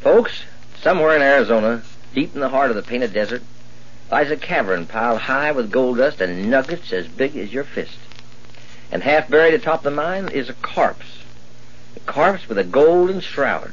Folks, somewhere in Arizona, deep in the heart of the Painted Desert, lies a cavern piled high with gold dust and nuggets as big as your fist. And half buried atop the mine is a corpse. A corpse with a golden shroud.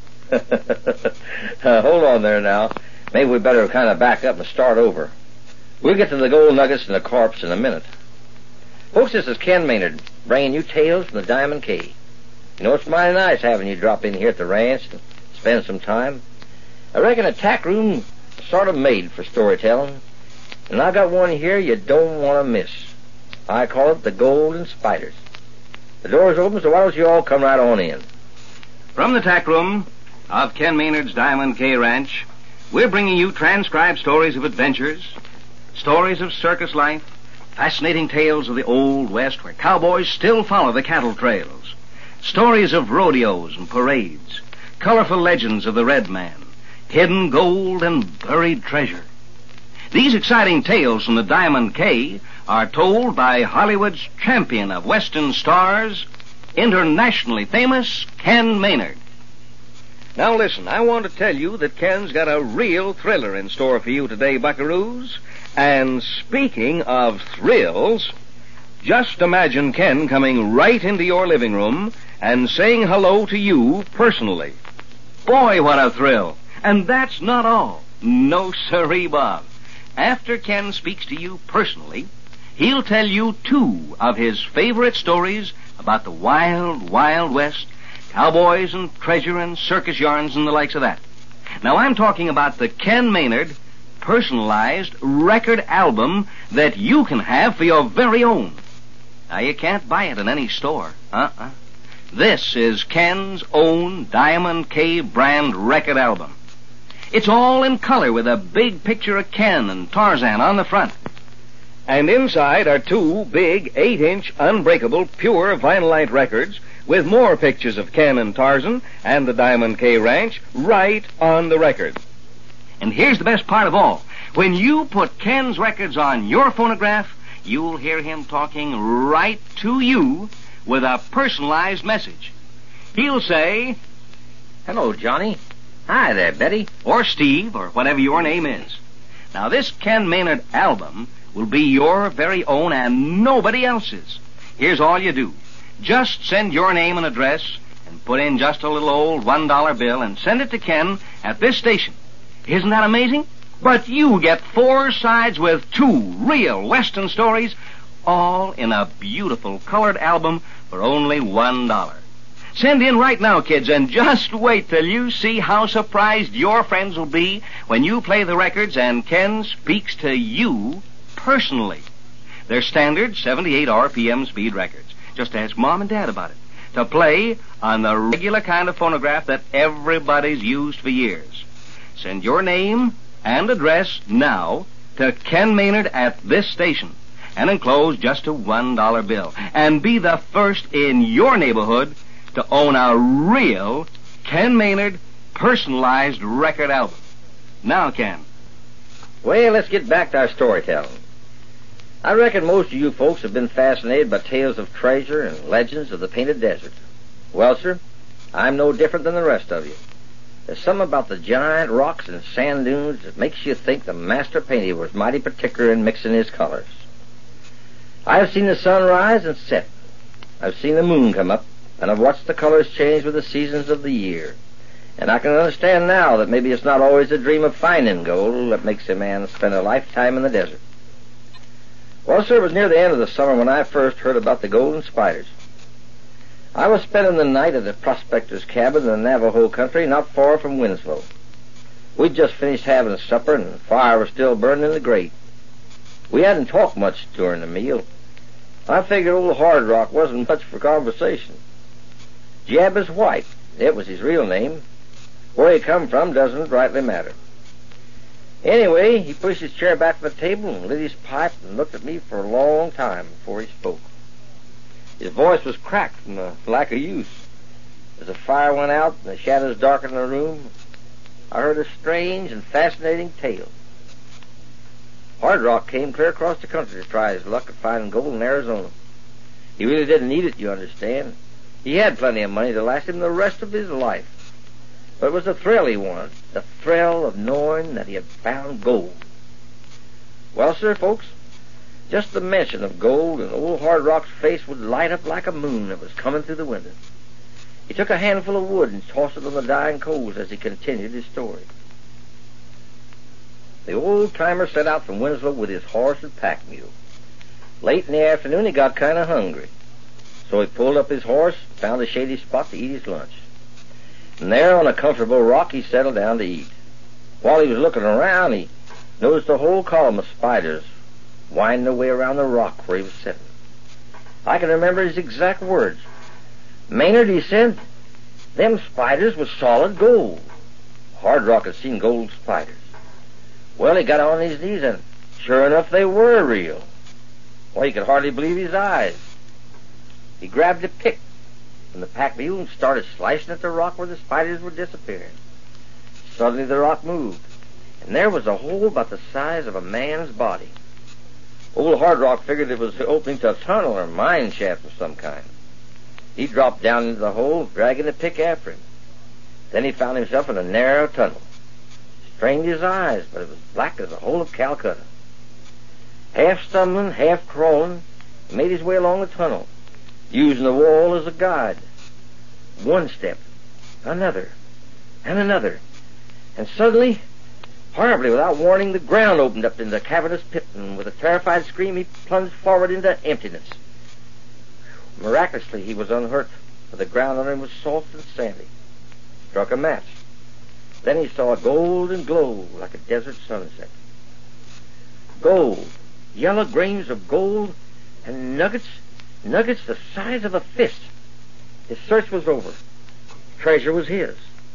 Hold on there now. Maybe we better kind of back up and start over. We'll get to the gold nuggets and the corpse in a minute. Folks, this is Ken Maynard, bringing you tales from the Diamond Cave. You know, it's mighty nice having you drop in here at the ranch and spend some time. I reckon a tack room sort of made for storytelling, and I got one here you don't want to miss. I call it the Golden Spiders. The door's open, so why don't you all come right on in? From the tack room of Ken Maynard's Diamond K Ranch, we're bringing you transcribed stories of adventures, stories of circus life, fascinating tales of the Old West where cowboys still follow the cattle trails, stories of rodeos and parades, colorful legends of the Red Man, hidden gold and buried treasure. These exciting tales from the Diamond K are told by Hollywood's champion of Western stars, internationally famous Ken Maynard. Now listen, I want to tell you that Ken's got a real thriller in store for you today, buckaroos. And speaking of thrills, just imagine Ken coming right into your living room and saying hello to you personally. Boy, what a thrill! And that's not all. No sirree, Bob. After Ken speaks to you personally, he'll tell you 2 of his favorite stories about the wild, wild West, cowboys and treasure and circus yarns and the likes of that. Now, I'm talking about the Ken Maynard personalized record album that you can have for your very own. Now, you can't buy it in any store. This is Ken's own Diamond K brand record album. It's all in color with a big picture of Ken and Tarzan on the front. And inside are 2 big 8-inch unbreakable pure vinylite records with more pictures of Ken and Tarzan and the Diamond K Ranch right on the record. And here's the best part of all. When you put Ken's records on your phonograph, you'll hear him talking right to you with a personalized message. He'll say, "Hello, Johnny. Hi there, Betty." Or Steve, or whatever your name is. Now, this Ken Maynard album will be your very own and nobody else's. Here's all you do. Just send your name and address and put in just a little old $1 bill and send it to Ken at this station. Isn't that amazing? But you get 4 sides with 2 real Western stories, all in a beautiful colored album for only $1. Send in right now, kids, and just wait till you see how surprised your friends will be when you play the records and Ken speaks to you personally. They're standard 78 RPM speed records. Just ask Mom and Dad about it. To play on the regular kind of phonograph that everybody's used for years. Send your name and address now to Ken Maynard at this station and enclose just a $1 bill. And be the first in your neighborhood to own a real Ken Maynard personalized record album. Now, Ken. Well, let's get back to our storytelling. I reckon most of you folks have been fascinated by tales of treasure and legends of the Painted Desert. Well, sir, I'm no different than the rest of you. There's something about the giant rocks and sand dunes that makes you think the master painter was mighty particular in mixing his colors. I've seen the sun rise and set. I've seen the moon come up, and I've watched the colors change with the seasons of the year. And I can understand now that maybe it's not always a dream of finding gold that makes a man spend a lifetime in the desert. Well, sir, it was near the end of the summer when I first heard about the Golden Spiders. I was spending the night at a prospector's cabin in the Navajo country not far from Winslow. We'd just finished having supper, and the fire was still burning in the grate. We hadn't talked much during the meal. I figured old Hard Rock wasn't much for conversation. Jabez White, it was his real name. Where he come from doesn't rightly matter. Anyway, he pushed his chair back from the table and lit his pipe and looked at me for a long time before he spoke. His voice was cracked from the lack of use. As the fire went out and the shadows darkened the room, I heard a strange and fascinating tale. Hard Rock came clear across the country to try his luck at finding gold in Arizona. He really didn't need it, you understand. He had plenty of money to last him the rest of his life. But it was the thrill he wanted, the thrill of knowing that he had found gold. Well, sir, folks, just the mention of gold and old Hard Rock's face would light up like a moon that was coming through the window. He took a handful of wood and tossed it on the dying coals as he continued his story. The old-timer set out from Winslow with his horse and pack mule. Late in the afternoon, he got kind of hungry. So he pulled up his horse, found a shady spot to eat his lunch. And there on a comfortable rock, he settled down to eat. While he was looking around, he noticed a whole column of spiders winding their way around the rock where he was sitting. I can remember his exact words. "Maynard," he said, "them spiders was solid gold." Hard Rock had seen gold spiders. Well, he got on his knees, and sure enough, they were real. Well, he could hardly believe his eyes. He grabbed a pick from the pack mule and started slicing at the rock where the spiders were disappearing. Suddenly the rock moved, and there was a hole about the size of a man's body. Old Hard Rock figured it was the opening to a tunnel or mine shaft of some kind. He dropped down into the hole, dragging the pick after him. Then he found himself in a narrow tunnel. Strained his eyes, but it was black as the whole of Calcutta. Half stumbling, half crawling, he made his way along the tunnel, using the wall as a guide. One step, another, and another, and suddenly, horribly without warning, the ground opened up in the cavernous pit, and with a terrified scream he plunged forward into emptiness. Miraculously, he was unhurt, for the ground under him was soft and sandy. He struck a match. Then he saw a golden glow like a desert sunset. Gold, yellow grains of gold, and nuggets the size of a fist. His search was over. Treasure was his.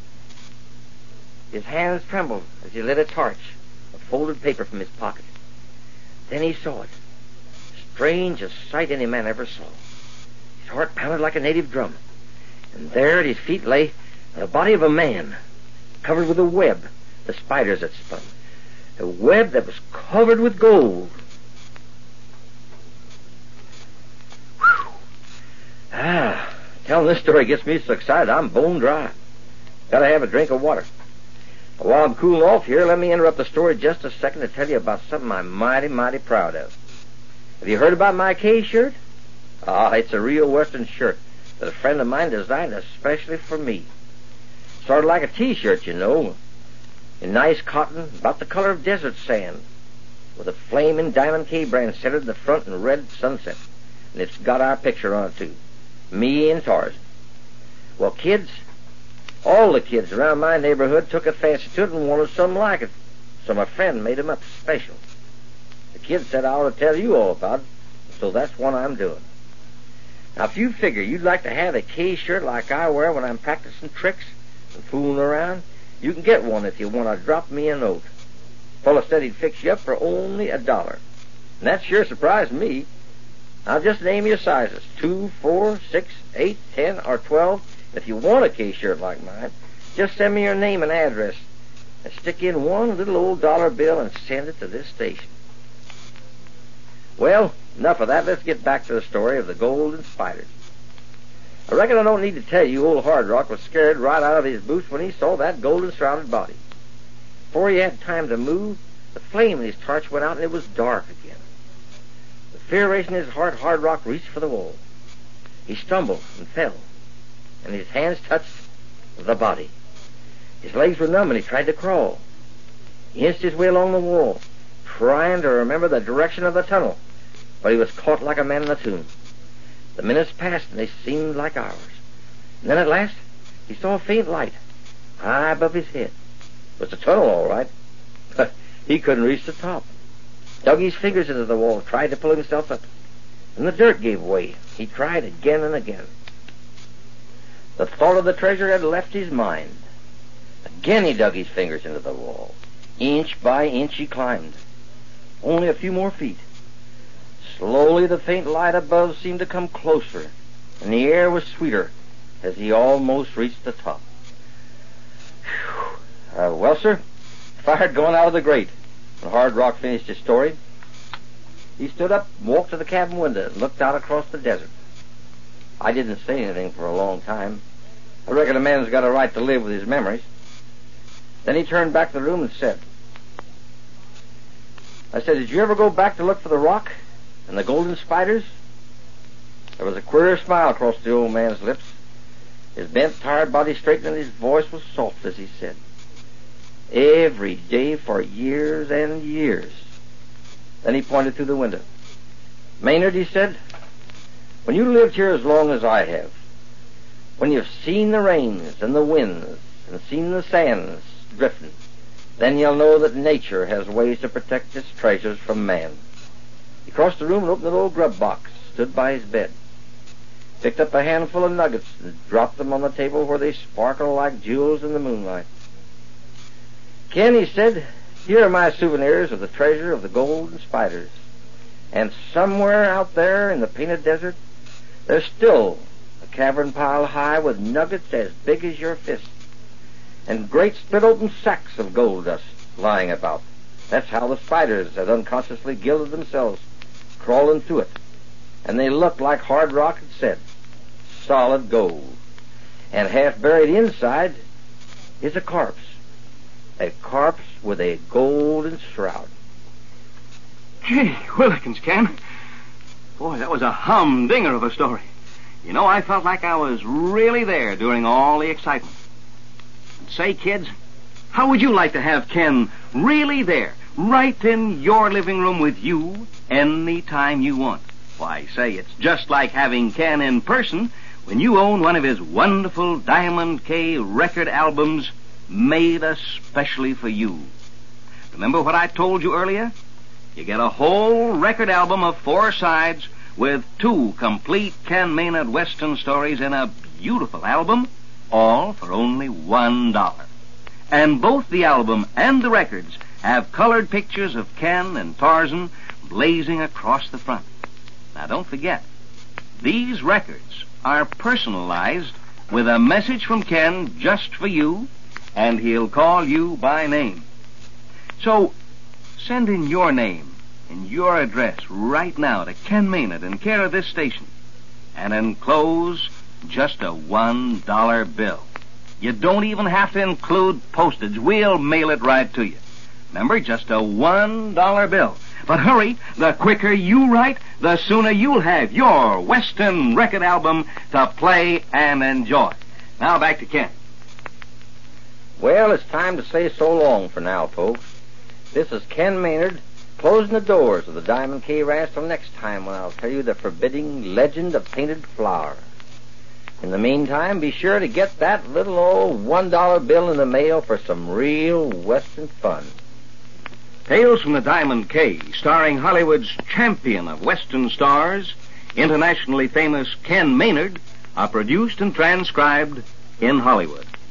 His hands trembled as he lit a torch, a folded paper from his pocket. Then he saw it. Strange a sight any man ever saw. His heart pounded like a native drum. And there at his feet lay the body of a man, covered with a web the spiders had spun. A web that was covered with gold. Whew. Telling this story gets me so excited I'm bone dry. Gotta have a drink of water. While I'm cooling off here, let me interrupt the story just a second to tell you about something I'm mighty, mighty proud of. Have you heard about my K shirt? It's a real Western shirt that a friend of mine designed especially for me. Sort of like a T-shirt, you know, in nice cotton, about the color of desert sand, with a flaming Diamond K brand centered in the front in red sunset. And it's got our picture on it, too. Me and Tarzan. Well, kids, all the kids around my neighborhood took a fancy to it and wanted something like it. So my friend made 'em up special. The kid said I ought to tell you all about it, so that's what I'm doing. Now, if you figure you'd like to have a K shirt like I wear when I'm practicing tricks and fooling around, you can get one if you want to drop me a note. Fella said he'd fix you up for only $1. And that sure surprised me. I'll just name your sizes, 2, 4, 6, 8, 10, or 12. If you want a K shirt like mine, just send me your name and address and stick in one little old dollar bill and send it to this station. Well, enough of that. Let's get back to the story of the gold and spiders. I reckon I don't need to tell you old Hard Rock was scared right out of his boots when he saw that golden-shrouded body. Before he had time to move, the flame in his torch went out and it was dark again. With fear racing in his heart, Hard Rock reached for the wall. He stumbled and fell, and his hands touched the body. His legs were numb and he tried to crawl. He inched his way along the wall, trying to remember the direction of the tunnel, but he was caught like a man in a tomb. The minutes passed, and they seemed like hours. And then at last, he saw a faint light high above his head. It was a tunnel, all right, but he couldn't reach the top. Dug his fingers into the wall, tried to pull himself up, and the dirt gave way. He tried again and again. The thought of the treasure had left his mind. Again he dug his fingers into the wall. Inch by inch he climbed. Only a few more feet. Slowly the faint light above seemed to come closer, and the air was sweeter as he almost reached the top. Well, sir, fire had gone out of the grate when Hard Rock finished his story. He stood up, walked to the cabin window, and looked out across the desert. I didn't say anything for a long time. I reckon a man's got a right to live with his memories. Then he turned back to the room and said, did you ever go back to look for the rock and the golden spiders? There was a queer smile across the old man's lips. His bent, tired body straightened, and his voice was soft as he said, every day for years and years. Then he pointed through the window. Maynard, he said, when you lived here as long as I have, when you've seen the rains and the winds and seen the sands drifting, then you'll know that nature has ways to protect its treasures from man. He crossed the room and opened an old grub box, stood by his bed, picked up a handful of nuggets and dropped them on the table where they sparkled like jewels in the moonlight. Ken, he said, here are my souvenirs of the treasure of the gold and spiders. And somewhere out there in the Painted Desert, there's still a cavern pile high with nuggets as big as your fist, and great split-open sacks of gold dust lying about. That's how the spiders had unconsciously gilded themselves, crawling through it. And they looked like Hard Rock had said, solid gold. And half buried inside is a corpse with a golden shroud. Gee Willikins, Ken. Boy, that was a humdinger of a story. You know, I felt like I was really there during all the excitement. Say, kids, how would you like to have Ken really there, right in your living room with you, any time you want? Why, say, it's just like having Ken in person when you own one of his wonderful Diamond K record albums made especially for you. Remember what I told you earlier? You get a whole record album of 4 sides with 2 complete Ken Maynard Western stories in a beautiful album, all for only $1. And both the album and the records have colored pictures of Ken and Tarzan blazing across the front. Now, don't forget, these records are personalized with a message from Ken just for you, and he'll call you by name. So, send in your name and your address right now to Ken Maynard in care of this station, and enclose just a $1 bill. You don't even have to include postage. We'll mail it right to you. Remember, just a $1 bill. But hurry, the quicker you write, the sooner you'll have your Western record album to play and enjoy. Now back to Ken. Well, it's time to say so long for now, folks. This is Ken Maynard, closing the doors of the Diamond K Ranch till next time when I'll tell you the forbidding legend of Painted Flower. In the meantime, be sure to get that little old $1 bill in the mail for some real Western fun. Tales from the Diamond K, starring Hollywood's champion of Western stars, internationally famous Ken Maynard, are produced and transcribed in Hollywood.